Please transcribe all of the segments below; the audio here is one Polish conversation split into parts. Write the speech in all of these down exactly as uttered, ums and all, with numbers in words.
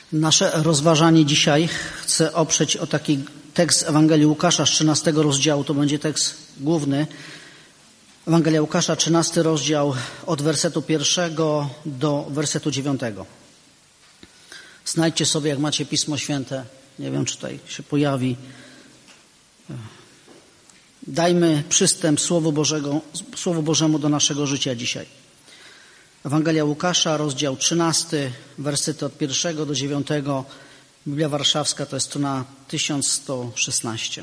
Nasze rozważanie dzisiaj chcę oprzeć o taki tekst Ewangelii Łukasza z trzynastego rozdziału. To będzie tekst główny. Ewangelia Łukasza, trzynasty rozdział od wersetu pierwszego do wersetu dziewiątego. Znajdźcie sobie, jak macie Pismo Święte. Nie wiem, czy tutaj się pojawi. Dajmy przystęp Słowu Bożego, Słowu Bożemu do naszego życia dzisiaj. Ewangelia Łukasza, rozdział trzynasty, wersety od pierwszego do dziewiątego. Biblia Warszawska to jest strona tysiąc sto szesnaście.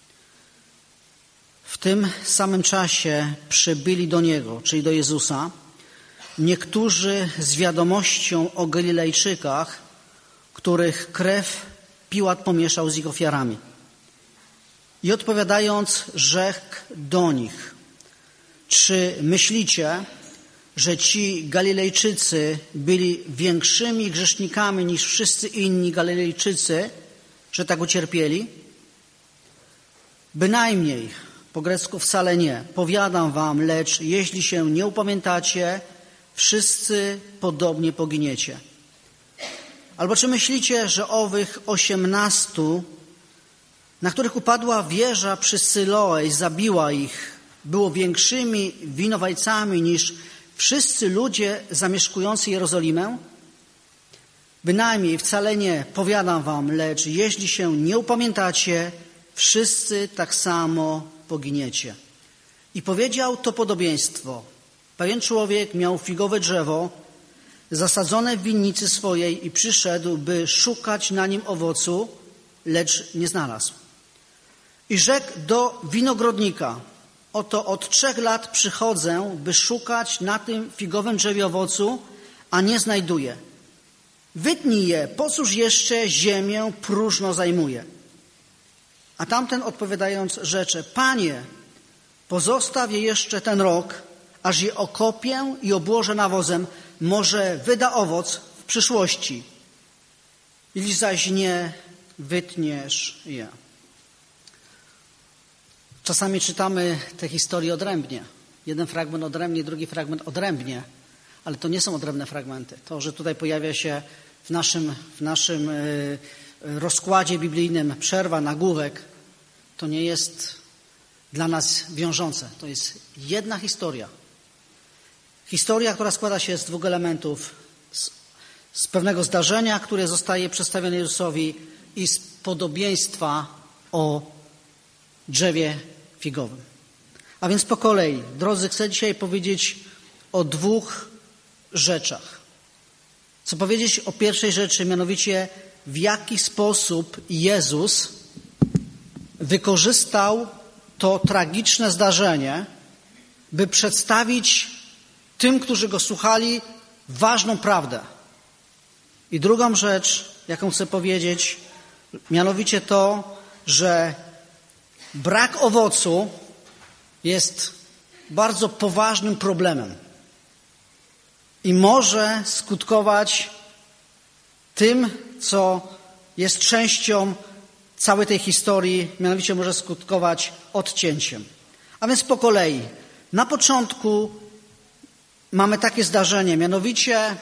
W tym samym czasie przybyli do Niego, czyli do Jezusa, niektórzy z wiadomością o Galilejczykach, których krew Piłat pomieszał z ich ofiarami. I odpowiadając, rzekł do nich: czy myślicie, że ci Galilejczycy byli większymi grzesznikami niż wszyscy inni Galilejczycy, że tak ucierpieli? Bynajmniej, po grecku wcale nie. Powiadam wam, lecz jeśli się nie upamiętacie, wszyscy podobnie poginiecie. Albo czy myślicie, że owych osiemnastu, na których upadła wieża przy Syloe i zabiła ich, było większymi winowajcami niż wszyscy ludzie zamieszkujący Jerozolimę? Bynajmniej, wcale nie, powiadam wam, lecz jeśli się nie upamiętacie, wszyscy tak samo poginiecie. I powiedział to podobieństwo. Pewien człowiek miał figowe drzewo zasadzone w winnicy swojej i przyszedł, by szukać na nim owocu, lecz nie znalazł. I rzekł do winogrodnika: oto od trzech lat przychodzę, by szukać na tym figowym drzewie owocu, a nie znajduję. Wytnij je, po cóż jeszcze ziemię próżno zajmuje? A tamten odpowiadając rzecze: Panie, pozostaw je jeszcze ten rok, aż je okopię i obłożę nawozem, może wyda owoc w przyszłości. Jeśli zaś nie, wytniesz je. Czasami czytamy te historie odrębnie. Jeden fragment odrębnie, drugi fragment odrębnie, ale to nie są odrębne fragmenty. To, że tutaj pojawia się w naszym, w naszym rozkładzie biblijnym przerwa, nagłówek, to nie jest dla nas wiążące. To jest jedna historia. Historia, która składa się z dwóch elementów. Z, z pewnego zdarzenia, które zostaje przedstawione Jezusowi, i z podobieństwa o drzewie figowym. A więc po kolei, drodzy, chcę dzisiaj powiedzieć o dwóch rzeczach. Chcę powiedzieć o pierwszej rzeczy, mianowicie w jaki sposób Jezus wykorzystał to tragiczne zdarzenie, by przedstawić tym, którzy Go słuchali, ważną prawdę. I drugą rzecz, jaką chcę powiedzieć, mianowicie to, że brak owocu jest bardzo poważnym problemem i może skutkować tym, co jest częścią całej tej historii, mianowicie może skutkować odcięciem. A więc po kolei. Na początku mamy takie zdarzenie, mianowicie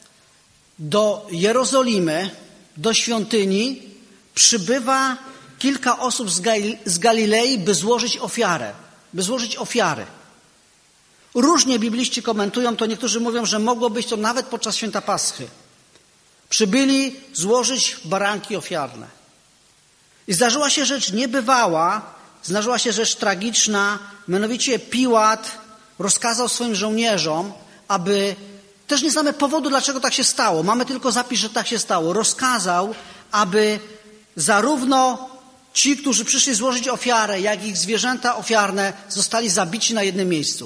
do Jerozolimy, do świątyni przybywa kilka osób z, Gal- z Galilei, by złożyć ofiarę, by złożyć ofiary. Różnie bibliści komentują to, niektórzy mówią, że mogło być to nawet podczas święta Paschy. Przybyli złożyć baranki ofiarne. I zdarzyła się rzecz niebywała, zdarzyła się rzecz tragiczna, mianowicie Piłat rozkazał swoim żołnierzom, aby, też nie znamy powodu, dlaczego tak się stało, mamy tylko zapis, że tak się stało, rozkazał, aby zarówno ci, którzy przyszli złożyć ofiarę, jak i ich zwierzęta ofiarne zostali zabici na jednym miejscu.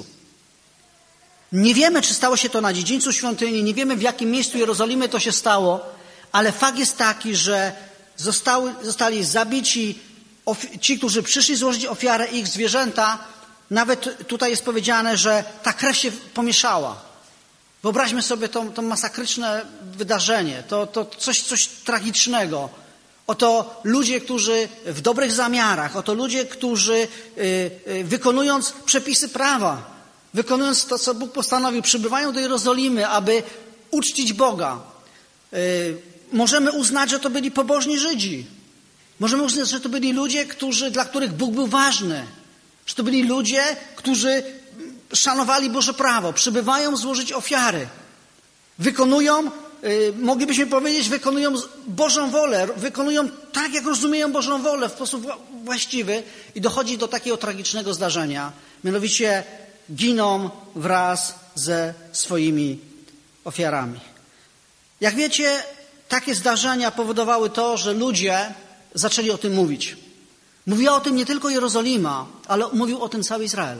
Nie wiemy, czy stało się to na dziedzińcu świątyni, nie wiemy, w jakim miejscu Jerozolimy to się stało, ale fakt jest taki, że zostały, zostali zabici ofi- ci, którzy przyszli złożyć ofiarę, i ich zwierzęta. Nawet tutaj jest powiedziane, że ta krew się pomieszała. Wyobraźmy sobie to, to masakryczne wydarzenie, to, to coś, coś tragicznego. Oto ludzie, którzy w dobrych zamiarach, oto ludzie, którzy y, y, wykonując przepisy prawa, wykonując to, co Bóg postanowił, przybywają do Jerozolimy, aby uczcić Boga. Y, możemy uznać, że to byli pobożni Żydzi. Możemy uznać, że to byli ludzie, którzy, dla których Bóg był ważny. Że to byli ludzie, którzy szanowali Boże prawo, przybywają złożyć ofiary. Wykonują, yy, moglibyśmy powiedzieć, wykonują Bożą wolę, wykonują tak, jak rozumieją Bożą wolę w sposób właściwy i dochodzi do takiego tragicznego zdarzenia. Mianowicie giną wraz ze swoimi ofiarami. Jak wiecie, takie zdarzenia powodowały to, że ludzie zaczęli o tym mówić. Mówiła o tym nie tylko Jerozolima, ale mówił o tym cały Izrael.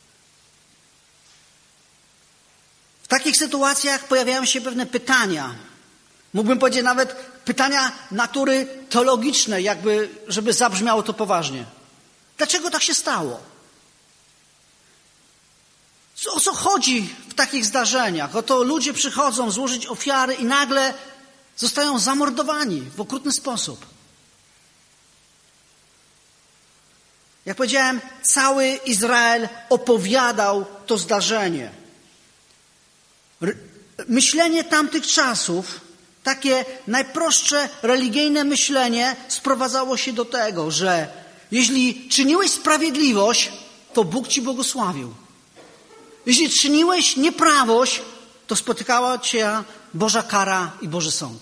W takich sytuacjach pojawiają się pewne pytania. Mógłbym powiedzieć nawet pytania natury teologicznej, jakby, żeby zabrzmiało to poważnie. Dlaczego tak się stało? O co chodzi w takich zdarzeniach? Oto ludzie przychodzą złożyć ofiary i nagle zostają zamordowani w okrutny sposób. Jak powiedziałem, cały Izrael opowiadał to zdarzenie. Myślenie tamtych czasów, takie najprostsze religijne myślenie sprowadzało się do tego, że jeśli czyniłeś sprawiedliwość, to Bóg ci błogosławił. Jeśli czyniłeś nieprawość, to spotykała cię Boża kara i Boży sąd.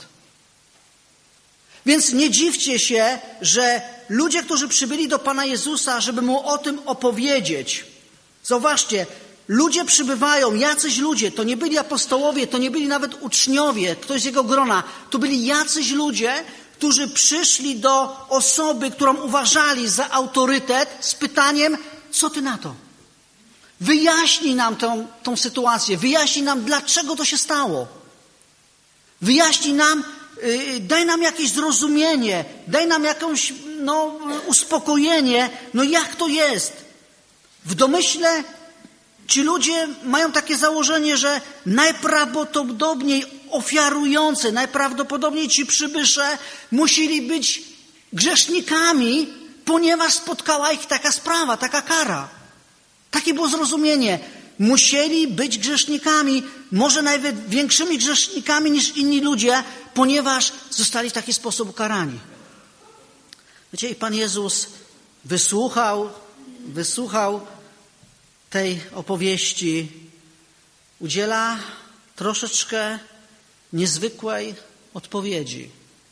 Więc nie dziwcie się, że ludzie, którzy przybyli do Pana Jezusa, żeby Mu o tym opowiedzieć. Zauważcie, ludzie przybywają, jacyś ludzie, to nie byli apostołowie, to nie byli nawet uczniowie, ktoś z Jego grona. To byli jacyś ludzie, którzy przyszli do osoby, którą uważali za autorytet z pytaniem, co Ty na to? Wyjaśnij nam tą, tą sytuację, wyjaśnij nam, dlaczego to się stało. Wyjaśnij nam, yy, daj nam jakieś zrozumienie, daj nam jakąś no, uspokojenie, no jak to jest. W domyśle ci ludzie mają takie założenie, że najprawdopodobniej ofiarujący, najprawdopodobniej ci przybysze musieli być grzesznikami, ponieważ spotkała ich taka sprawa, taka kara. Takie było zrozumienie. Musieli być grzesznikami, może nawet większymi grzesznikami niż inni ludzie, ponieważ zostali w taki sposób ukarani. Wiecie, i Pan Jezus wysłuchał, wysłuchał tej opowieści, udziela troszeczkę niezwykłej odpowiedzi.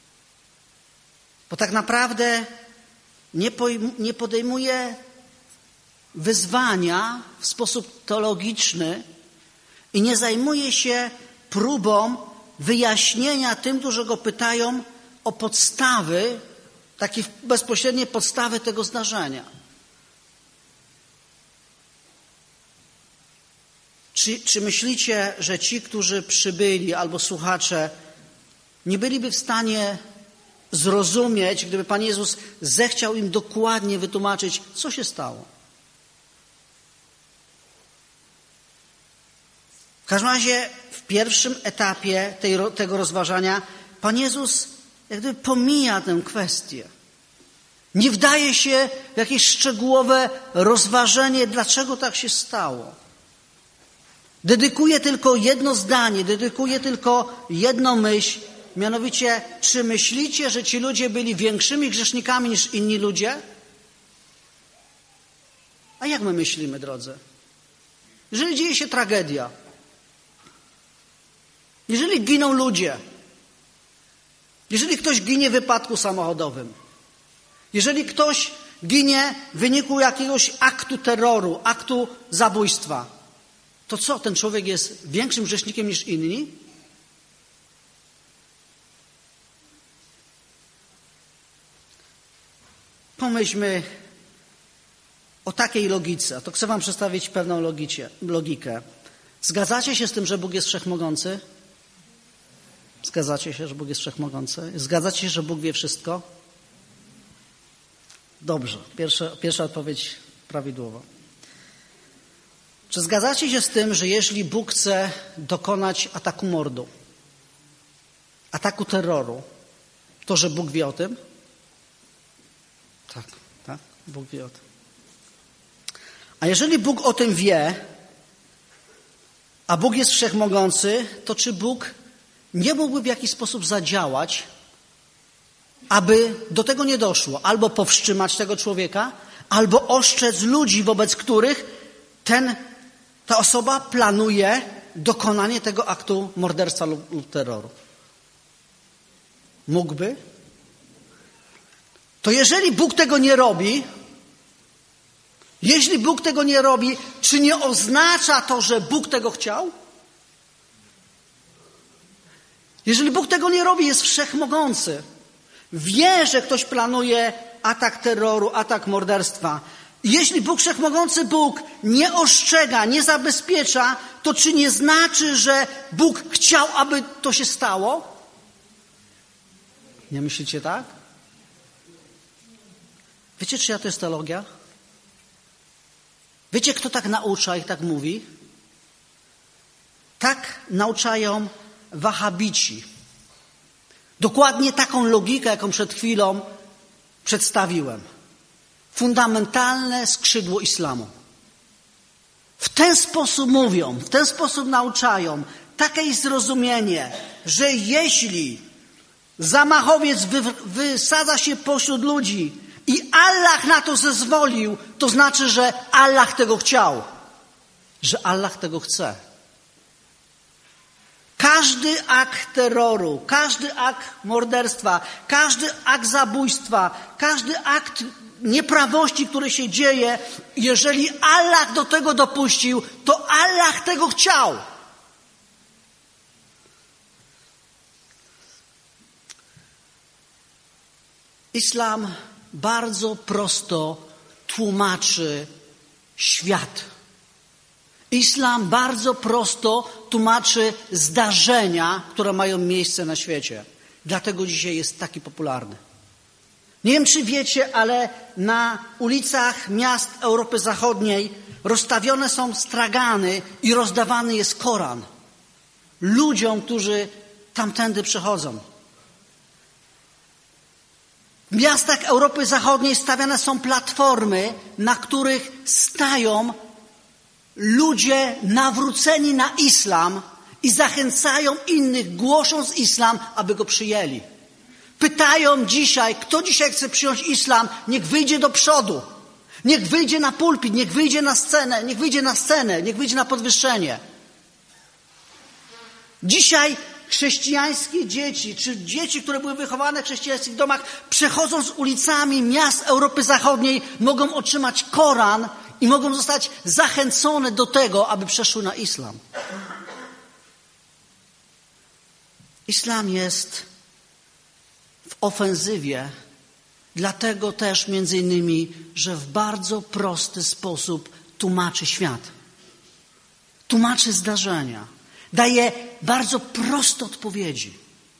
Bo tak naprawdę nie, pojm- nie podejmuje wyzwania w sposób teologiczny i nie zajmuje się próbą wyjaśnienia tym, którzy go pytają o podstawy, takie bezpośrednie podstawy tego zdarzenia. Czy, czy myślicie, że ci, którzy przybyli albo słuchacze nie byliby w stanie zrozumieć, gdyby Pan Jezus zechciał im dokładnie wytłumaczyć, co się stało? W każdym razie w pierwszym etapie tej, tego rozważania Pan Jezus jak gdyby pomija tę kwestię. Nie wdaje się w jakieś szczegółowe rozważenie, dlaczego tak się stało. Dedykuje tylko jedno zdanie, dedykuje tylko jedną myśl, mianowicie, czy myślicie, że ci ludzie byli większymi grzesznikami niż inni ludzie? A jak my myślimy, drodzy? Jeżeli dzieje się tragedia, jeżeli giną ludzie, jeżeli ktoś ginie w wypadku samochodowym, jeżeli ktoś ginie w wyniku jakiegoś aktu terroru, aktu zabójstwa, to co, ten człowiek jest większym grzesznikiem niż inni? Pomyślmy o takiej logice. To chcę wam przedstawić pewną logicie, logikę. Zgadzacie się z tym, że Bóg jest wszechmogący? Zgadzacie się, że Bóg jest wszechmogący? Zgadzacie się, że Bóg wie wszystko? Dobrze. Pierwsza, pierwsza odpowiedź prawidłowa. Czy zgadzacie się z tym, że jeśli Bóg chce dokonać ataku mordu, ataku terroru, to że Bóg wie o tym? Tak, tak, Bóg wie o tym. A jeżeli Bóg o tym wie, a Bóg jest wszechmogący, to czy Bóg nie mógłby w jakiś sposób zadziałać, aby do tego nie doszło. Albo powstrzymać tego człowieka, albo ostrzec ludzi, wobec których ten, ta osoba planuje dokonanie tego aktu morderstwa lub, lub terroru. Mógłby? To jeżeli Bóg tego nie robi, jeśli Bóg tego nie robi, czy nie oznacza to, że Bóg tego chciał? Jeżeli Bóg tego nie robi, jest wszechmogący. Wie, że ktoś planuje atak terroru, atak morderstwa. Jeśli Bóg wszechmogący Bóg nie ostrzega, nie zabezpiecza, to czy nie znaczy, że Bóg chciał, aby to się stało? Nie myślicie tak? Wiecie, czyja to jest teologia? Wiecie, kto tak naucza i tak mówi? Tak nauczają wahabici. Dokładnie taką logikę, jaką przed chwilą przedstawiłem. Fundamentalne skrzydło islamu. W ten sposób mówią, w ten sposób nauczają. Takie jest zrozumienie, że jeśli zamachowiec wy, wysadza się pośród ludzi i Allah na to zezwolił, to znaczy, że Allah tego chciał. Że Allah tego chce. Każdy akt terroru, każdy akt morderstwa, każdy akt zabójstwa, każdy akt nieprawości, który się dzieje, jeżeli Allah do tego dopuścił, to Allah tego chciał. Islam bardzo prosto tłumaczy świat. Islam bardzo prosto tłumaczy zdarzenia, które mają miejsce na świecie. Dlatego dzisiaj jest taki popularny. Nie wiem, czy wiecie, ale na ulicach miast Europy Zachodniej rozstawione są stragany i rozdawany jest Koran ludziom, którzy tamtędy przechodzą. W miastach Europy Zachodniej stawiane są platformy, na których stają ludzie nawróceni na islam i zachęcają innych, głosząc islam, aby go przyjęli. Pytają dzisiaj, kto dzisiaj chce przyjąć islam, niech wyjdzie do przodu. Niech wyjdzie na pulpit, niech wyjdzie na scenę, niech wyjdzie na scenę, niech wyjdzie na podwyższenie. Dzisiaj chrześcijańskie dzieci, czy dzieci, które były wychowane w chrześcijańskich domach, przechodząc ulicami miast Europy Zachodniej, mogą otrzymać Koran i mogą zostać zachęcone do tego, aby przeszły na islam. Islam jest w ofensywie, dlatego też między innymi, że w bardzo prosty sposób tłumaczy świat. Tłumaczy zdarzenia. Daje bardzo proste odpowiedzi.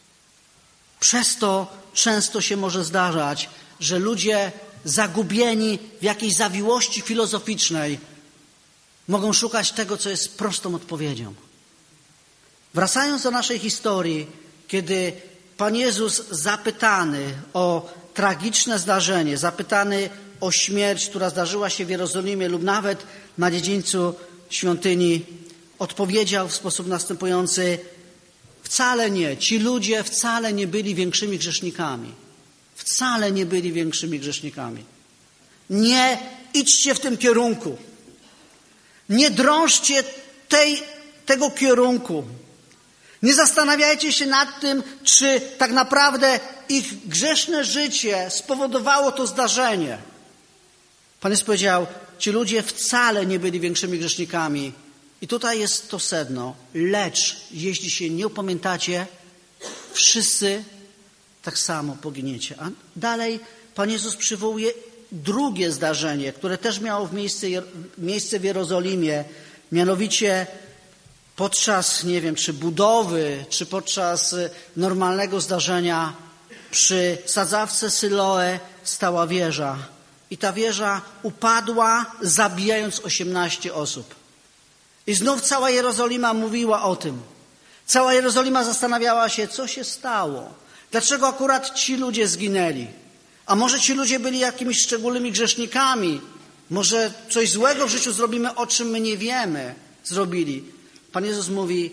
Przez to często się może zdarzać, że ludzie zagubieni w jakiejś zawiłości filozoficznej mogą szukać tego, co jest prostą odpowiedzią. Wracając do naszej historii, kiedy Pan Jezus zapytany o tragiczne zdarzenie, zapytany o śmierć, która zdarzyła się w Jerozolimie lub nawet na dziedzińcu świątyni, odpowiedział w sposób następujący: wcale nie, ci ludzie wcale nie byli większymi grzesznikami. Wcale nie byli większymi grzesznikami. Nie idźcie w tym kierunku. Nie drążcie tej, tego kierunku. Nie zastanawiajcie się nad tym, czy tak naprawdę ich grzeszne życie spowodowało to zdarzenie. Pan Jezus powiedział, ci ludzie wcale nie byli większymi grzesznikami. I tutaj jest to sedno. Lecz, jeśli się nie upamiętacie, wszyscy tak samo poginiecie. A dalej Pan Jezus przywołuje drugie zdarzenie, które też miało miejsce, miejsce w Jerozolimie. Mianowicie podczas, nie wiem, czy budowy, czy podczas normalnego zdarzenia przy sadzawce Syloe stała wieża. I ta wieża upadła, zabijając osiemnaście osób. I znów cała Jerozolima mówiła o tym. Cała Jerozolima zastanawiała się, co się stało. Dlaczego akurat ci ludzie zginęli? A może ci ludzie byli jakimiś szczególnymi grzesznikami? Może coś złego w życiu zrobimy, o czym my nie wiemy, zrobili. Pan Jezus mówi,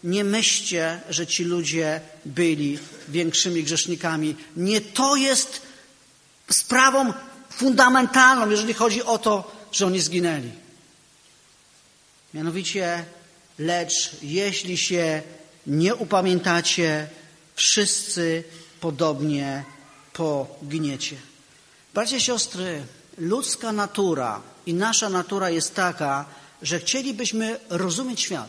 nie myślcie, że ci ludzie byli większymi grzesznikami. Nie to jest sprawą fundamentalną, jeżeli chodzi o to, że oni zginęli. Mianowicie, lecz jeśli się nie upamiętacie, wszyscy podobnie poginiecie. Bracia i siostry, ludzka natura i nasza natura jest taka, że chcielibyśmy rozumieć świat.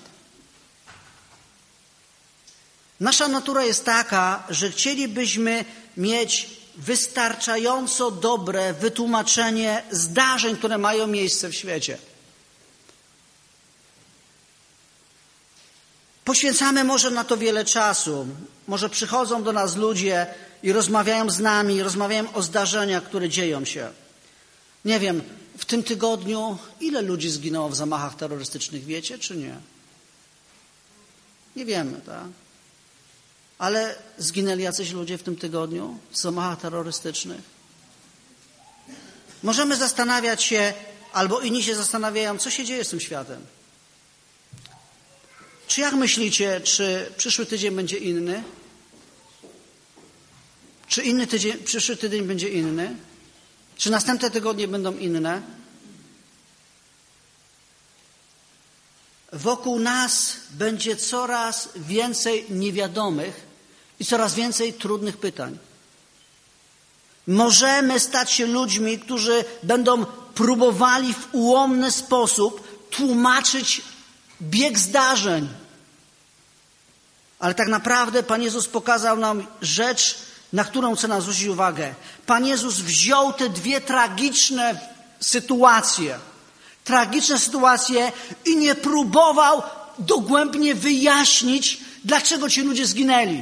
Nasza natura jest taka, że chcielibyśmy mieć wystarczająco dobre wytłumaczenie zdarzeń, które mają miejsce w świecie. Poświęcamy może na to wiele czasu. Może przychodzą do nas ludzie i rozmawiają z nami, rozmawiają o zdarzeniach, które dzieją się. Nie wiem, w tym tygodniu ile ludzi zginęło w zamachach terrorystycznych, wiecie czy nie? Nie wiemy, tak? Ale zginęli jacyś ludzie w tym tygodniu w zamachach terrorystycznych? Możemy zastanawiać się, albo inni się zastanawiają, co się dzieje z tym światem. Czy jak myślicie, czy przyszły tydzień będzie inny? Czy inny tydzień, przyszły tydzień będzie inny? Czy następne tygodnie będą inne? Wokół nas będzie coraz więcej niewiadomych i coraz więcej trudnych pytań. Możemy stać się ludźmi, którzy będą próbowali w ułomny sposób tłumaczyć bieg zdarzeń. Ale tak naprawdę Pan Jezus pokazał nam rzecz, na którą chcę nam zwrócić uwagę. Pan Jezus wziął te dwie tragiczne sytuacje, tragiczne sytuacje i nie próbował dogłębnie wyjaśnić, dlaczego ci ludzie zginęli.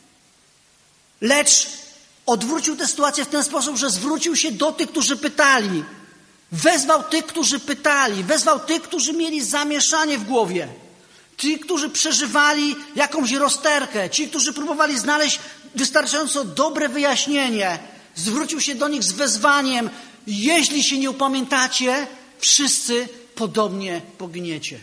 Lecz odwrócił tę sytuację w ten sposób, że zwrócił się do tych, którzy pytali. Wezwał tych, którzy pytali. Wezwał tych, którzy mieli zamieszanie w głowie. Ci, którzy przeżywali jakąś rozterkę. Ci, którzy próbowali znaleźć wystarczająco dobre wyjaśnienie. Zwrócił się do nich z wezwaniem. Jeśli się nie upamiętacie, wszyscy podobnie poginiecie.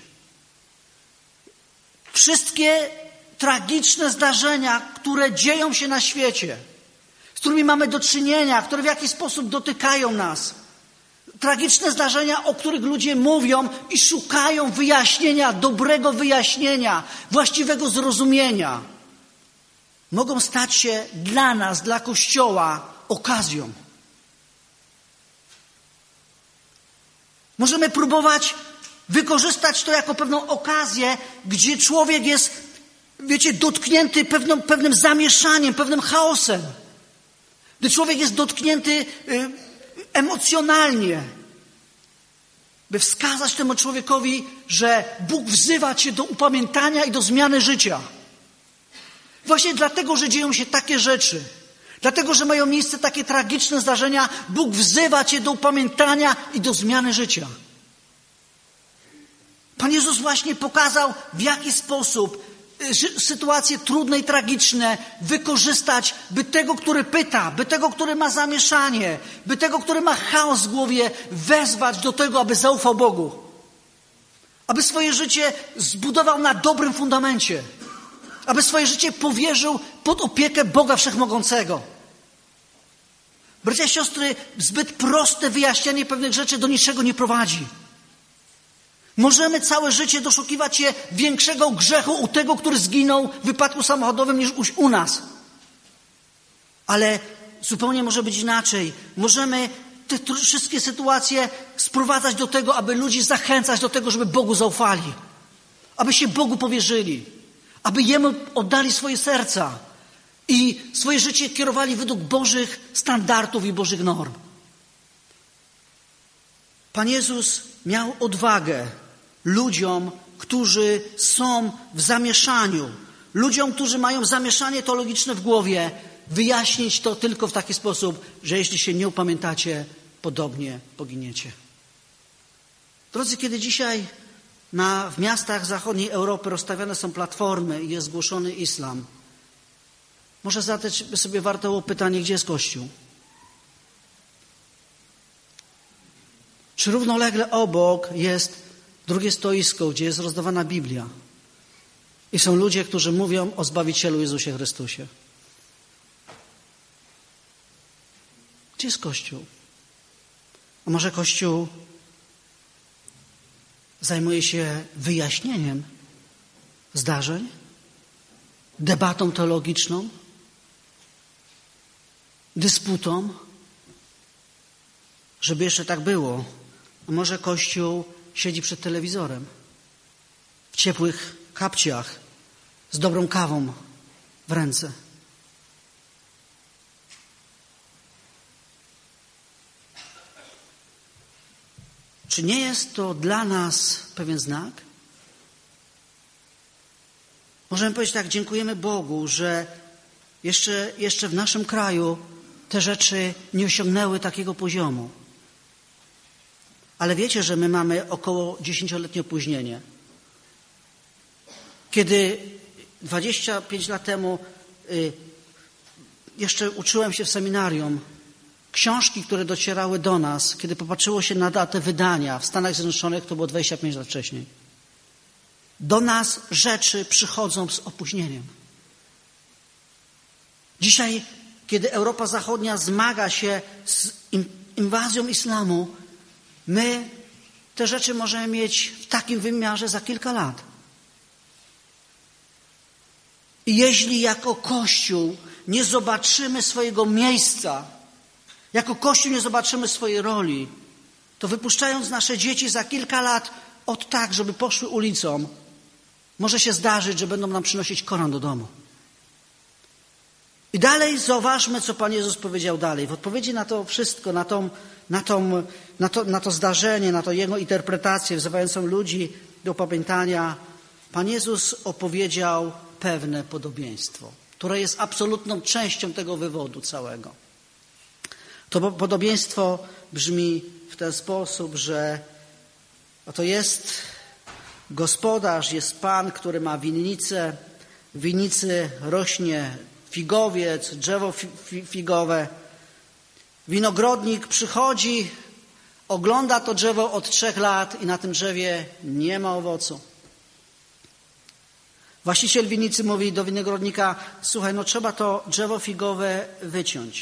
Wszystkie tragiczne zdarzenia, które dzieją się na świecie, z którymi mamy do czynienia, które w jakiś sposób dotykają nas. Tragiczne zdarzenia, o których ludzie mówią i szukają wyjaśnienia, dobrego wyjaśnienia, właściwego zrozumienia, mogą stać się dla nas, dla Kościoła okazją. Możemy próbować wykorzystać to jako pewną okazję, gdzie człowiek jest, wiecie, dotknięty pewną, pewnym zamieszaniem, pewnym chaosem. Gdy człowiek jest dotknięty y, emocjonalnie, by wskazać temu człowiekowi, że Bóg wzywa cię do upamiętania i do zmiany życia. Właśnie dlatego, że dzieją się takie rzeczy, dlatego, że mają miejsce takie tragiczne zdarzenia, Bóg wzywa cię do upamiętania i do zmiany życia. Pan Jezus właśnie pokazał, w jaki sposób sytuacje trudne i tragiczne wykorzystać, by tego, który pyta, by tego, który ma zamieszanie, by tego, który ma chaos w głowie, wezwać do tego, aby zaufał Bogu. Aby swoje życie zbudował na dobrym fundamencie. Aby swoje życie powierzył pod opiekę Boga Wszechmogącego. Bracia i siostry, zbyt proste wyjaśnianie pewnych rzeczy do niczego nie prowadzi. Możemy całe życie doszukiwać się większego grzechu u tego, który zginął w wypadku samochodowym niż u nas. Ale zupełnie może być inaczej. Możemy te wszystkie sytuacje sprowadzać do tego, aby ludzi zachęcać do tego, żeby Bogu zaufali. Aby się Bogu powierzyli. Aby Jemu oddali swoje serca. I swoje życie kierowali według Bożych standardów i Bożych norm. Pan Jezus miał odwagę ludziom, którzy są w zamieszaniu, ludziom, którzy mają zamieszanie teologiczne w głowie, wyjaśnić to tylko w taki sposób, że jeśli się nie upamiętacie, podobnie poginiecie. Drodzy, kiedy dzisiaj na, w miastach zachodniej Europy rozstawiane są platformy i jest głoszony islam, może zadać sobie warto było pytanie, gdzie jest Kościół? Czy równolegle obok jest drugie stoisko, gdzie jest rozdawana Biblia? I są ludzie, którzy mówią o Zbawicielu Jezusie Chrystusie. Gdzie jest Kościół? A może Kościół zajmuje się wyjaśnieniem zdarzeń, debatą teologiczną, dysputą? Żeby jeszcze tak było, a może Kościół siedzi przed telewizorem, w ciepłych kapciach, z dobrą kawą w ręce. Czy nie jest to dla nas pewien znak? Możemy powiedzieć tak, dziękujemy Bogu, że jeszcze, jeszcze w naszym kraju te rzeczy nie osiągnęły takiego poziomu. Ale wiecie, że my mamy około dziesięcioletnie opóźnienie. Kiedy dwadzieścia pięć lat temu y, jeszcze uczyłem się w seminarium, książki, które docierały do nas, kiedy popatrzyło się na datę wydania w Stanach Zjednoczonych, to było dwadzieścia pięć lat wcześniej. Do nas rzeczy przychodzą z opóźnieniem. Dzisiaj, kiedy Europa Zachodnia zmaga się z inwazją islamu, my te rzeczy możemy mieć w takim wymiarze za kilka lat. I jeśli jako Kościół nie zobaczymy swojego miejsca, jako Kościół nie zobaczymy swojej roli, to wypuszczając nasze dzieci za kilka lat od tak, żeby poszły ulicą, może się zdarzyć, że będą nam przynosić Koran do domu. I dalej zauważmy, co Pan Jezus powiedział dalej. W odpowiedzi na to wszystko, na, tą, na, tą, na, to, na to zdarzenie, na to Jego interpretację wzywającą ludzi do upamiętania, Pan Jezus opowiedział pewne podobieństwo, które jest absolutną częścią tego wywodu całego. To podobieństwo brzmi w ten sposób, że oto jest gospodarz, jest pan, który ma winnicę. W winnicy rośnie figowiec, drzewo figowe. Winogrodnik przychodzi, ogląda to drzewo od trzech lat i na tym drzewie nie ma owocu. Właściciel winnicy mówi do winogrodnika: słuchaj, no trzeba to drzewo figowe wyciąć.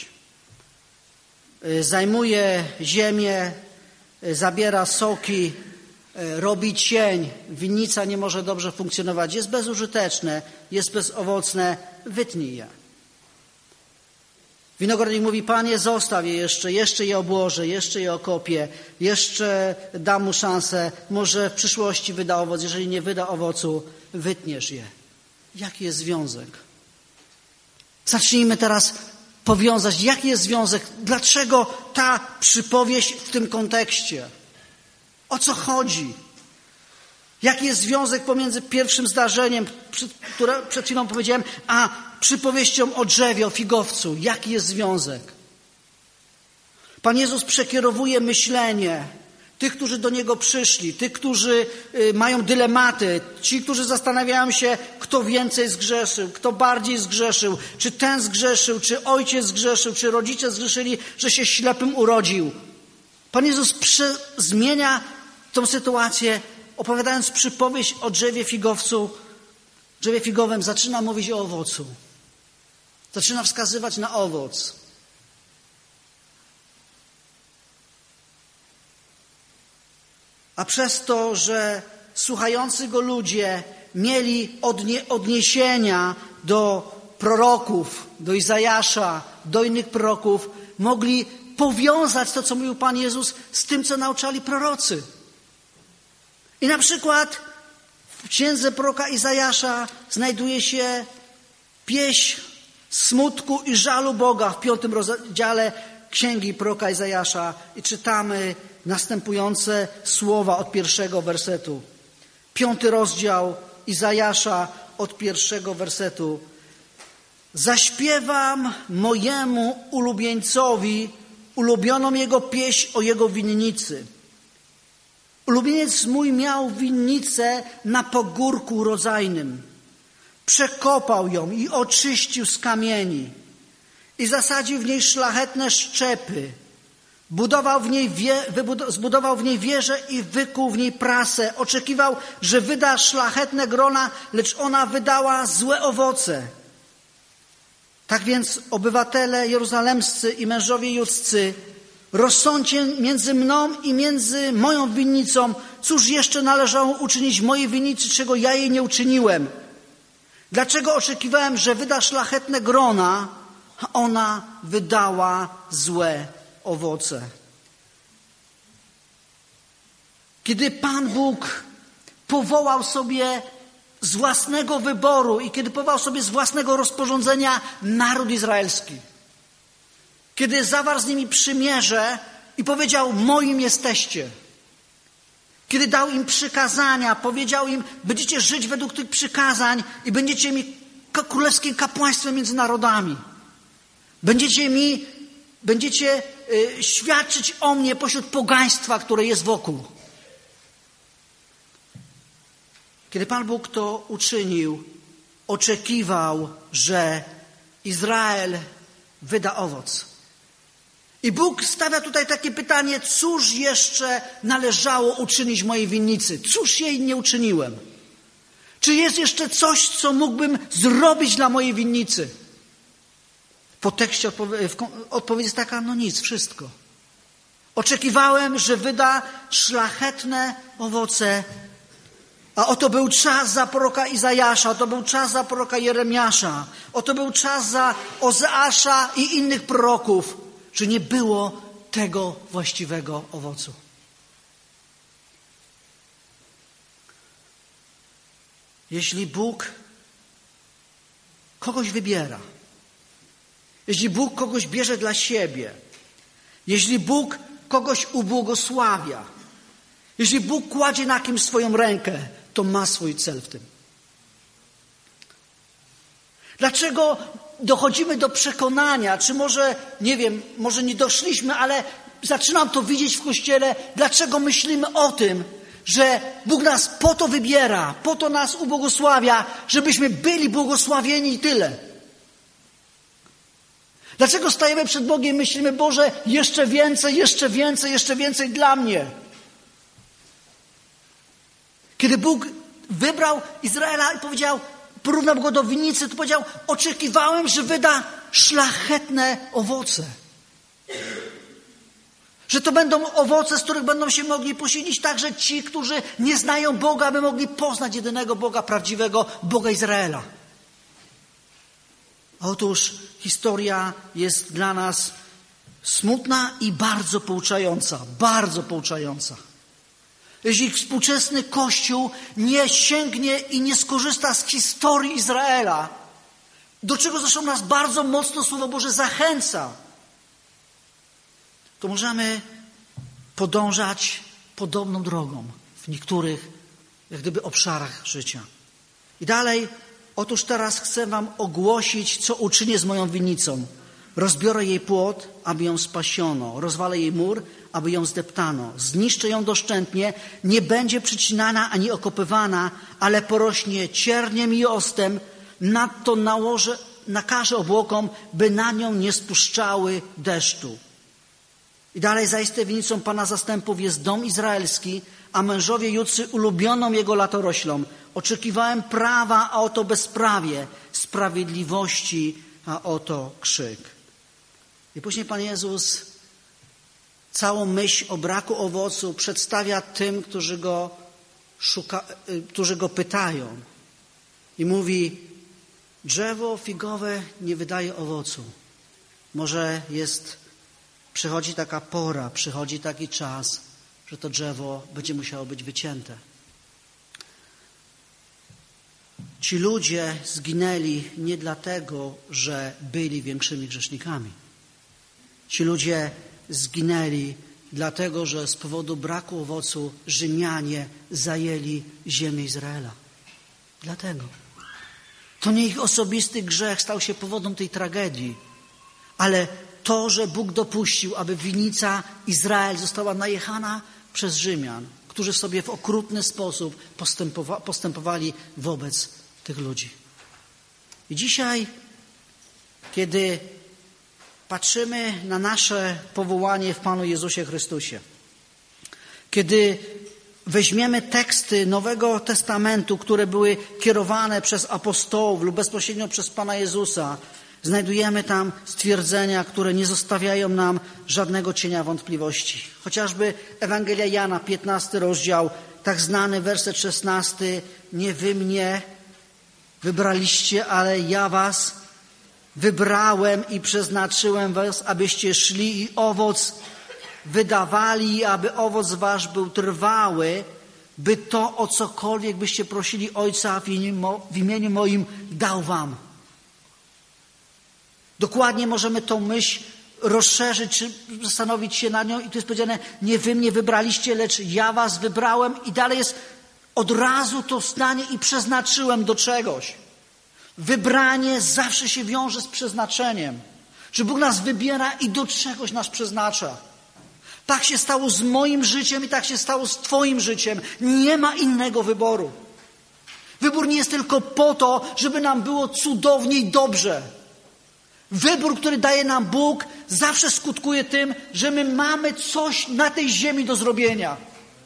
Zajmuje ziemię, zabiera soki, robi cień. Winnica nie może dobrze funkcjonować. Jest bezużyteczne, jest bezowocne. Wytnij je. Winogrodnik mówi: Panie, zostaw je jeszcze, jeszcze je obłożę, jeszcze je okopię, jeszcze dam mu szansę. Może w przyszłości wyda owoc. Jeżeli nie wyda owocu, wytniesz je. Jaki jest związek? Zacznijmy teraz powiązać. Jaki jest związek? Dlaczego ta przypowieść w tym kontekście? O co chodzi? Jaki jest związek pomiędzy pierwszym zdarzeniem, które przed chwilą powiedziałem, a przypowieścią o drzewie, o figowcu? Jaki jest związek? Pan Jezus przekierowuje myślenie tych, którzy do Niego przyszli, tych, którzy mają dylematy, ci, którzy zastanawiają się, kto więcej zgrzeszył, kto bardziej zgrzeszył, czy ten zgrzeszył, czy ojciec zgrzeszył, czy rodzice zgrzeszyli, że się ślepym urodził. Pan Jezus przy, zmienia tą sytuację, opowiadając przypowieść o drzewie figowcu, drzewie figowym, zaczyna mówić o owocu. Zaczyna wskazywać na owoc. A przez to, że słuchający Go ludzie mieli odnie, odniesienia do proroków, do Izajasza, do innych proroków, mogli powiązać to, co mówił Pan Jezus, z tym, co nauczali prorocy. I na przykład w księdze proroka Izajasza znajduje się pieśń smutku i żalu Boga w piątym rozdziale księgi proroka Izajasza i czytamy następujące słowa od pierwszego wersetu. Piąty rozdział Izajasza od pierwszego wersetu. Zaśpiewam mojemu ulubieńcowi ulubioną jego pieśń o jego winnicy. Ulubieniec mój miał winnicę na pagórku rodzajnym. Przekopał ją i oczyścił z kamieni i zasadził w niej szlachetne szczepy. Budował w niej wie, wybud- zbudował w niej wieżę i wykuł w niej prasę. Oczekiwał, że wyda szlachetne grona, lecz ona wydała złe owoce. Tak więc obywatele jeruzalemscy i mężowie judzcy, rozsądźcie między mną i między moją winnicą, cóż jeszcze należało uczynić mojej winnicy, czego ja jej nie uczyniłem. Dlaczego oczekiwałem, że wyda szlachetne grona, a ona wydała złe owoce? Kiedy Pan Bóg powołał sobie z własnego wyboru i kiedy powołał sobie z własnego rozporządzenia naród izraelski, kiedy zawarł z nimi przymierze i powiedział: moim jesteście, kiedy dał im przykazania, powiedział im: będziecie żyć według tych przykazań i będziecie mi królewskim kapłaństwem między narodami. Będziecie mi, będziecie y, świadczyć o mnie pośród pogaństwa, które jest wokół. Kiedy Pan Bóg to uczynił, oczekiwał, że Izrael wyda owoc. I Bóg stawia tutaj takie pytanie: cóż jeszcze należało uczynić mojej winnicy? Cóż jej nie uczyniłem? Czy jest jeszcze coś, co mógłbym zrobić dla mojej winnicy? Po tekście odpowiedź jest taka: no nic, wszystko. Oczekiwałem, że wyda szlachetne owoce. A oto był czas za proroka Izajasza, oto był czas za proroka Jeremiasza, oto był czas za Ozeasza i innych proroków, że nie było tego właściwego owocu. Jeśli Bóg kogoś wybiera, jeśli Bóg kogoś bierze dla siebie, jeśli Bóg kogoś ubłogosławia, jeśli Bóg kładzie na kimś swoją rękę, to ma swój cel w tym. Dlaczego dochodzimy do przekonania, czy może, nie wiem, może nie doszliśmy, ale zaczynam to widzieć w Kościele, dlaczego myślimy o tym, że Bóg nas po to wybiera, po to nas ubłogosławia, żebyśmy byli błogosławieni i tyle. Dlaczego stajemy przed Bogiem i myślimy: Boże, jeszcze więcej, jeszcze więcej, jeszcze więcej dla mnie. Kiedy Bóg wybrał Izraela i powiedział, porównał go do winnicy, to powiedział: oczekiwałem, że wyda szlachetne owoce. Że to będą owoce, z których będą się mogli posilić także ci, którzy nie znają Boga, aby mogli poznać jedynego Boga, prawdziwego Boga Izraela. Otóż historia jest dla nas smutna i bardzo pouczająca. Bardzo pouczająca. Jeśli współczesny Kościół nie sięgnie i nie skorzysta z historii Izraela, do czego zresztą nas bardzo mocno Słowo Boże zachęca, to możemy podążać podobną drogą w niektórych, jak gdyby, obszarach życia. I dalej, otóż teraz chcę wam ogłosić, co uczynię z moją winnicą. Rozbiorę jej płot, aby ją spasiono. Rozwalę jej mur, aby ją zdeptano. Zniszczę ją doszczętnie. Nie będzie przycinana ani okopywana, ale porośnie cierniem i ostem. Nadto nałożę, nakażę obłokom, by na nią nie spuszczały deszczu. I dalej, zaiste winnicą Pana zastępów jest dom izraelski, a mężowie judscy ulubioną jego latoroślą. Oczekiwałem prawa, a oto bezprawie, sprawiedliwości, a oto krzyk. I później Pan Jezus całą myśl o braku owocu przedstawia tym, którzy go, szuka, którzy go pytają. I mówi: drzewo figowe nie wydaje owocu. Może jest, przychodzi taka pora, przychodzi taki czas, że to drzewo będzie musiało być wycięte. Ci ludzie zginęli nie dlatego, że byli większymi grzesznikami. Ci ludzie zginęli dlatego, że z powodu braku owocu Rzymianie zajęli ziemię Izraela. Dlatego. To nie ich osobisty grzech stał się powodem tej tragedii, ale to, że Bóg dopuścił, aby winnica Izrael została najechana przez Rzymian, którzy sobie w okrutny sposób postępowa- postępowali wobec tych ludzi. I dzisiaj, kiedy patrzymy na nasze powołanie w Panu Jezusie Chrystusie, kiedy weźmiemy teksty Nowego Testamentu, które były kierowane przez apostołów lub bezpośrednio przez Pana Jezusa, znajdujemy tam stwierdzenia, które nie zostawiają nam żadnego cienia wątpliwości. Chociażby Ewangelia Jana, piętnasty rozdział, tak znany werset szesnasty. Nie wy mnie wybraliście, ale ja was wybrałem i przeznaczyłem was, abyście szli i owoc wydawali, aby owoc wasz był trwały, by to, o cokolwiek byście prosili Ojca w imieniu moim, dał wam. Dokładnie możemy tą myśl rozszerzyć, czy zastanowić się nad nią i tu jest powiedziane, nie wy mnie wybraliście, lecz ja was wybrałem i dalej jest od razu to zdanie i przeznaczyłem do czegoś. Wybranie zawsze się wiąże z przeznaczeniem. Że Bóg nas wybiera i do czegoś nas przeznacza. Tak się stało z moim życiem i tak się stało z twoim życiem. Nie ma innego wyboru. Wybór nie jest tylko po to, żeby nam było cudownie i dobrze. Wybór, który daje nam Bóg, zawsze skutkuje tym, że my mamy coś na tej ziemi do zrobienia.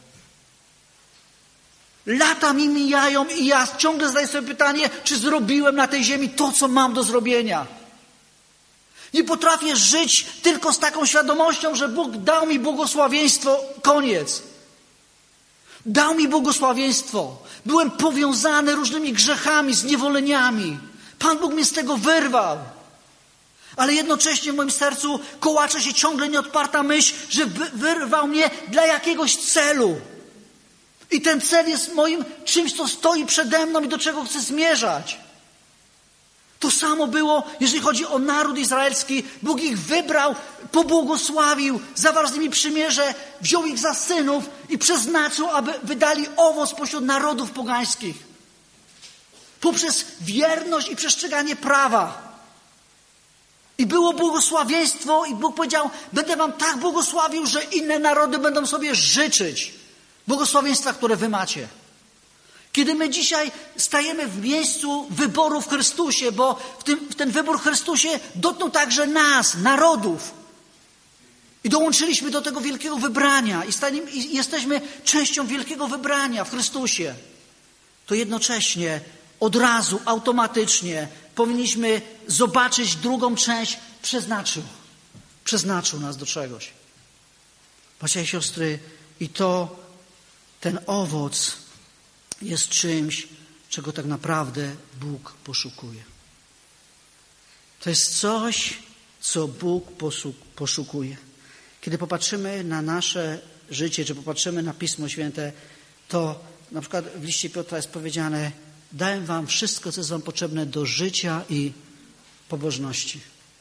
Lata mi mijają i ja ciągle zadaję sobie pytanie, czy zrobiłem na tej ziemi to, co mam do zrobienia. Nie potrafię żyć tylko z taką świadomością, że Bóg dał mi błogosławieństwo, koniec. Dał mi błogosławieństwo. Byłem powiązany różnymi grzechami, zniewoleniami. Pan Bóg mnie z tego wyrwał. Ale jednocześnie w moim sercu kołacze się ciągle nieodparta myśl, że wyrwał mnie dla jakiegoś celu. I ten cel jest moim czymś, co stoi przede mną i do czego chcę zmierzać. To samo było, jeżeli chodzi o naród izraelski. Bóg ich wybrał, pobłogosławił, zawarł z nimi przymierze, wziął ich za synów i przeznaczył, aby wydali owoc pośród narodów pogańskich. Poprzez wierność i przestrzeganie prawa. I było błogosławieństwo i Bóg powiedział, będę wam tak błogosławił, że inne narody będą sobie życzyć błogosławieństwa, które wy macie. Kiedy my dzisiaj stajemy w miejscu wyboru w Chrystusie, bo w, tym, w ten wybór w Chrystusie dotknął także nas, narodów. I dołączyliśmy do tego wielkiego wybrania i, staniemy, i jesteśmy częścią wielkiego wybrania w Chrystusie. To jednocześnie, od razu, automatycznie powinniśmy zobaczyć drugą część. Przeznaczył. Przeznaczył nas do czegoś. Bracia i siostry, i to ten owoc jest czymś, czego tak naprawdę Bóg poszukuje. To jest coś, co Bóg poszukuje. Kiedy popatrzymy na nasze życie, czy popatrzymy na Pismo Święte, to na przykład w liście Piotra jest powiedziane, dałem wam wszystko, co jest wam potrzebne do życia i pobożności.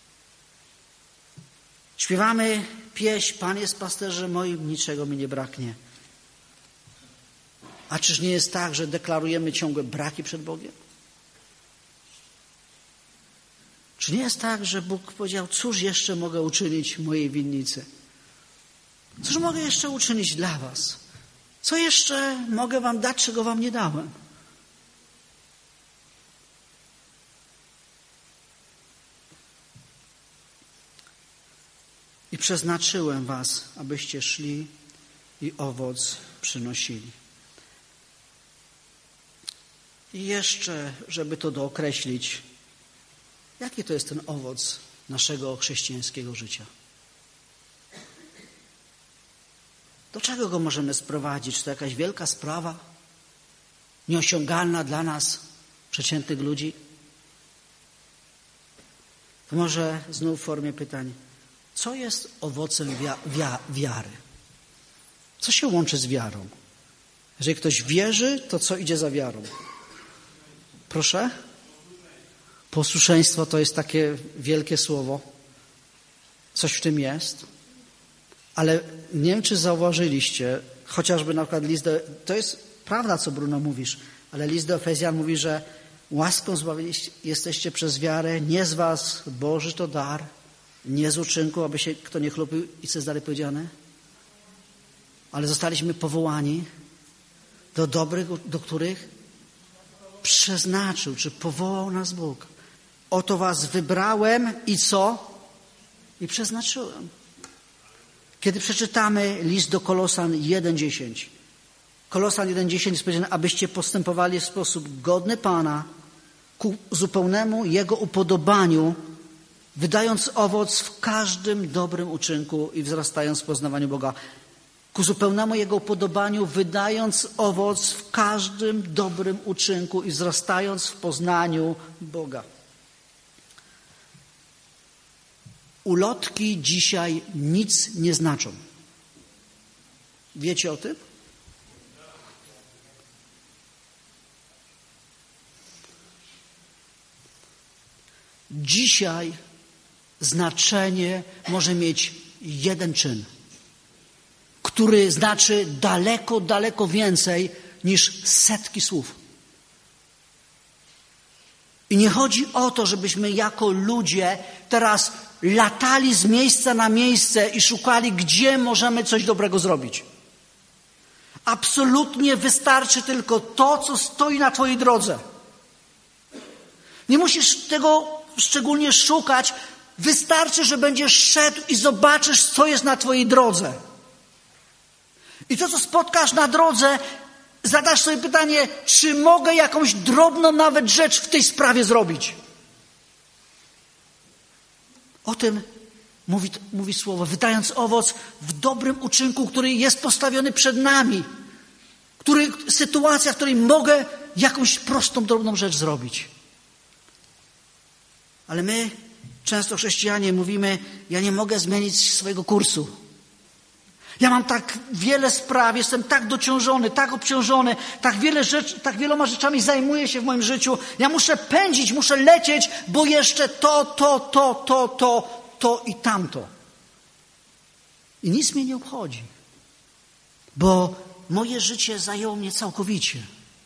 Śpiewamy pieśń, Pan jest pasterzem moim, niczego mi nie braknie. A czyż nie jest tak, że deklarujemy ciągłe braki przed Bogiem? Czy nie jest tak, że Bóg powiedział, cóż jeszcze mogę uczynić mojej winnicy? Cóż mogę jeszcze uczynić dla was? Co jeszcze mogę wam dać, czego wam nie dałem? I przeznaczyłem was, abyście szli i owoc przynosili. I jeszcze, żeby to dookreślić, jaki to jest ten owoc naszego chrześcijańskiego życia? Do czego go możemy sprowadzić? Czy to jakaś wielka sprawa? Nieosiągalna dla nas, przeciętnych ludzi? To może znów w formie pytań. Co jest owocem wia- wia- wiary? Co się łączy z wiarą? Jeżeli ktoś wierzy, to co idzie za wiarą? Proszę? Posłuszeństwo to jest takie wielkie słowo. Coś w tym jest. Ale nie wiem, czy zauważyliście, chociażby na przykład list do, to jest prawda, co Bruno mówisz, ale list do Efezjan mówi, że łaską zbawieni jesteście przez wiarę, nie z was, Boży to dar, nie z uczynku, aby się kto nie chlubił i co jest dalej powiedziane? Ale zostaliśmy powołani do dobrych, do których przeznaczył, czy powołał nas Bóg. Oto was wybrałem i co? i przeznaczyłem. Kiedy przeczytamy list do Kolosan jeden dziesięć, Kolosan jeden dziesięć jest powiedziane, abyście postępowali w sposób godny Pana, ku zupełnemu Jego upodobaniu, wydając owoc w każdym dobrym uczynku i wzrastając w poznawaniu Boga. Ku zupełnemu Jego upodobaniu, wydając owoc w każdym dobrym uczynku i wzrastając w poznaniu Boga. Ulotki dzisiaj nic nie znaczą. Wiecie o tym? Dzisiaj znaczenie może mieć jeden czyn, który znaczy daleko, daleko więcej niż setki słów. I nie chodzi o to, żebyśmy jako ludzie teraz latali z miejsca na miejsce i szukali, gdzie możemy coś dobrego zrobić. Absolutnie wystarczy tylko to, co stoi na twojej drodze. Nie musisz tego szczególnie szukać. Wystarczy, że będziesz szedł i zobaczysz, co jest na twojej drodze. I to, co spotkasz na drodze, zadasz sobie pytanie, czy mogę jakąś drobną nawet rzecz w tej sprawie zrobić. O tym mówi, mówi słowo, wydając owoc w dobrym uczynku, który jest postawiony przed nami. Który, sytuacja, w której mogę jakąś prostą, drobną rzecz zrobić. Ale my, często chrześcijanie, mówimy, ja nie mogę zmienić swojego kursu. Ja mam tak wiele spraw, jestem tak dociążony, tak obciążony, tak wiele rzeczy, tak wieloma rzeczami zajmuję się w moim życiu. Ja muszę pędzić, muszę lecieć, bo jeszcze to, to, to, to, to, to i tamto. I nic mnie nie obchodzi, bo moje życie zajęło mnie całkowicie.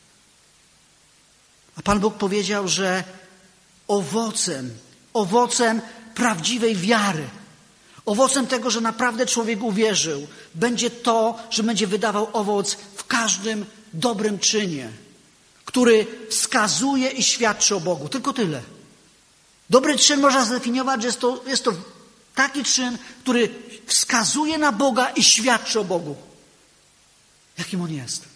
A Pan Bóg powiedział, że owocem, owocem prawdziwej wiary, owocem tego, że naprawdę człowiek uwierzył, będzie to, że będzie wydawał owoc w każdym dobrym czynie, który wskazuje i świadczy o Bogu. Tylko tyle. Dobry czyn można zdefiniować, że jest to, jest to taki czyn, który wskazuje na Boga i świadczy o Bogu. Jakim On jest.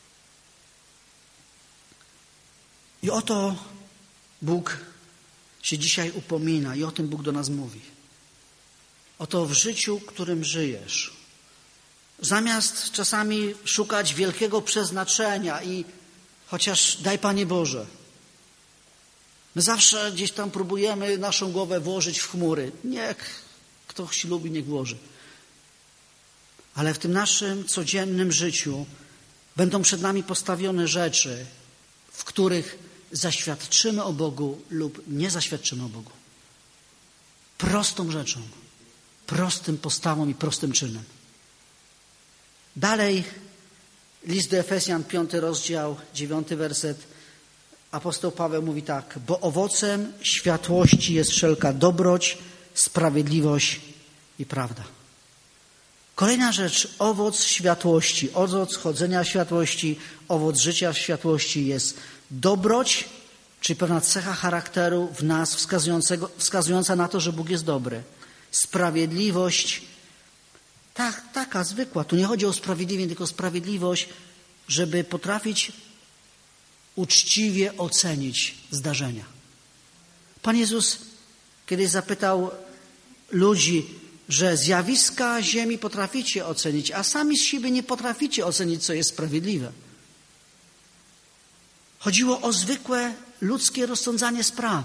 I o to Bóg się dzisiaj upomina i o tym Bóg do nas mówi. Oto w życiu, którym żyjesz, zamiast czasami szukać wielkiego przeznaczenia i chociaż daj Panie Boże, my zawsze gdzieś tam próbujemy naszą głowę włożyć w chmury. Niech ktoś lubi, niech włoży. Ale w tym naszym codziennym życiu będą przed nami postawione rzeczy, w których zaświadczymy o Bogu lub nie zaświadczymy o Bogu. Prostą rzeczą. Prostym postawą i prostym czynem. Dalej list do Efezjan, piąty rozdział, dziewiąty werset. Apostoł Paweł mówi tak. Bo owocem światłości jest wszelka dobroć, sprawiedliwość i prawda. Kolejna rzecz. Owoc światłości, owoc chodzenia w światłości, owoc życia w światłości jest dobroć, czyli pewna cecha charakteru w nas wskazującego, wskazująca na to, że Bóg jest dobry. Sprawiedliwość, tak, taka zwykła. Tu nie chodzi o sprawiedliwie, tylko sprawiedliwość, żeby potrafić uczciwie ocenić zdarzenia. Pan Jezus kiedyś zapytał ludzi, że zjawiska ziemi potraficie ocenić, a sami z siebie nie potraficie ocenić, co jest sprawiedliwe. Chodziło o zwykłe ludzkie rozsądzanie spraw.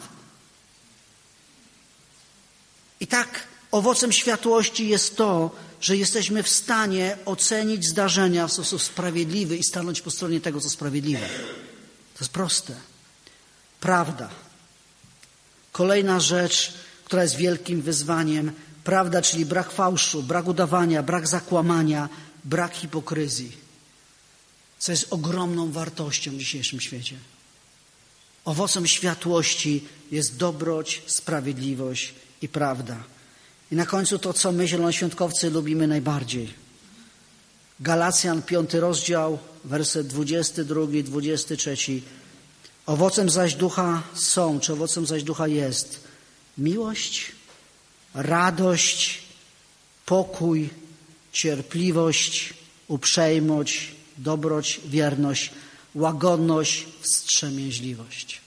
I tak owocem światłości jest to, że jesteśmy w stanie ocenić zdarzenia w sposób sprawiedliwy i stanąć po stronie tego, co sprawiedliwe. To jest proste. Prawda. Kolejna rzecz, która jest wielkim wyzwaniem. Prawda, czyli brak fałszu, brak udawania, brak zakłamania, brak hipokryzji. Co jest ogromną wartością w dzisiejszym świecie. Owocem światłości jest dobroć, sprawiedliwość i prawda. I na końcu to, co my, zielonoświątkowcy, lubimy najbardziej. Galacjan, piąty rozdział, werset dwudziesty drugi, dwudziesty trzeci. Owocem zaś ducha są, czy owocem zaś ducha jest miłość, radość, pokój, cierpliwość, uprzejmość, dobroć, wierność, łagodność, wstrzemięźliwość.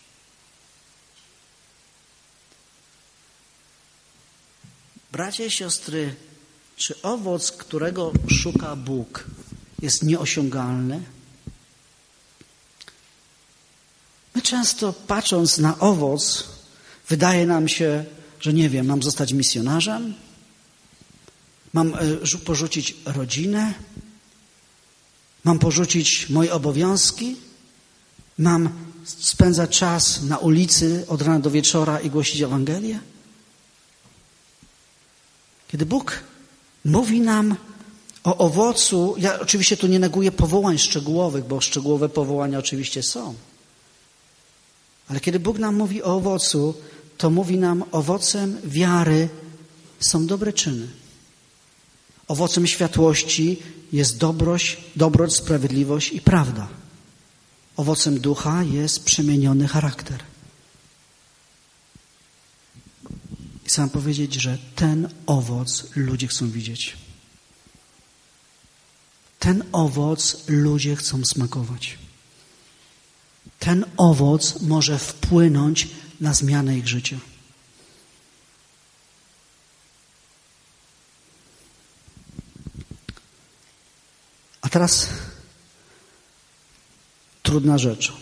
Bracia i siostry, czy owoc, którego szuka Bóg, jest nieosiągalny? My często, patrząc na owoc, wydaje nam się, że nie wiem, mam zostać misjonarzem, mam porzucić rodzinę, mam porzucić moje obowiązki, mam spędzać czas na ulicy od rana do wieczora i głosić Ewangelię. Kiedy Bóg mówi nam o owocu, ja oczywiście tu nie neguję powołań szczegółowych, bo szczegółowe powołania oczywiście są. Ale kiedy Bóg nam mówi o owocu, to mówi nam, owocem wiary są dobre czyny. Owocem światłości jest dobroć, dobroć, sprawiedliwość i prawda. Owocem ducha jest przemieniony charakter. I chcę powiedzieć, że ten owoc ludzie chcą widzieć. Ten owoc ludzie chcą smakować. Ten owoc może wpłynąć na zmianę ich życia. A teraz trudna rzecz.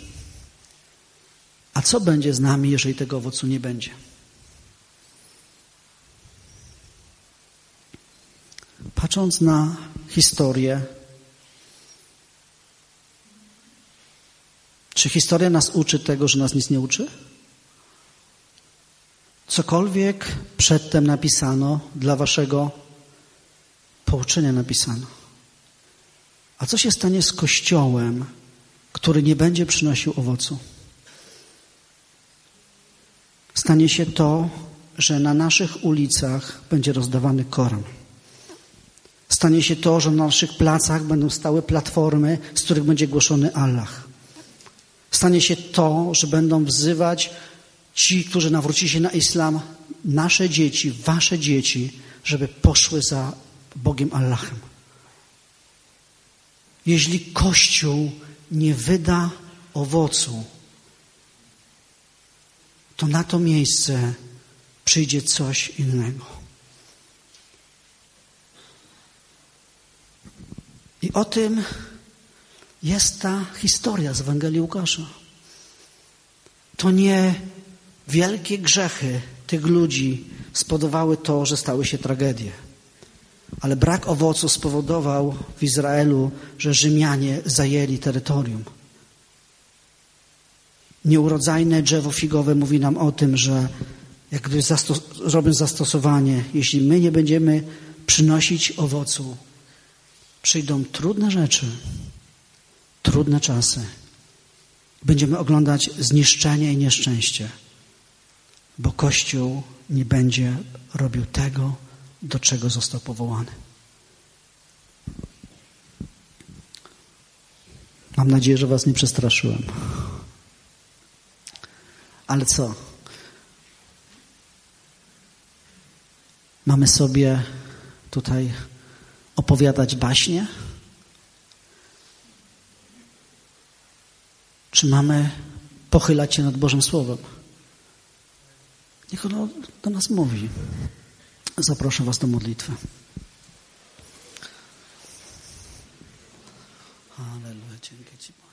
A co będzie z nami, jeżeli tego owocu nie będzie? Patrząc na historię, czy historia nas uczy tego, że nas nic nie uczy? Cokolwiek przedtem napisano, dla waszego pouczenia napisano. A co się stanie z Kościołem, który nie będzie przynosił owocu? Stanie się to, że na naszych ulicach będzie rozdawany Koran. Stanie się to, że na naszych placach będą stały platformy, z których będzie głoszony Allah. Stanie się to, że będą wzywać ci, którzy nawrócili się na islam, nasze dzieci, wasze dzieci, żeby poszły za Bogiem Allahem. Jeśli Kościół nie wyda owocu, to na to miejsce przyjdzie coś innego. I o tym jest ta historia z Ewangelii Łukasza. To nie wielkie grzechy tych ludzi spowodowały to, że stały się tragedie. Ale brak owocu spowodował w Izraelu, że Rzymianie zajęli terytorium. Nieurodzajne drzewo figowe mówi nam o tym, że jak gdyby zastos- robiąc zastosowanie, jeśli my nie będziemy przynosić owocu, przyjdą trudne rzeczy, trudne czasy. Będziemy oglądać zniszczenie i nieszczęście, bo Kościół nie będzie robił tego, do czego został powołany. Mam nadzieję, że was nie przestraszyłem. Ale co? Mamy sobie tutaj opowiadać baśnie? Czy mamy pochylać się nad Bożym Słowem? Niech ono do nas mówi. Zaproszę was do modlitwy. Halleluja, dzięki Ci.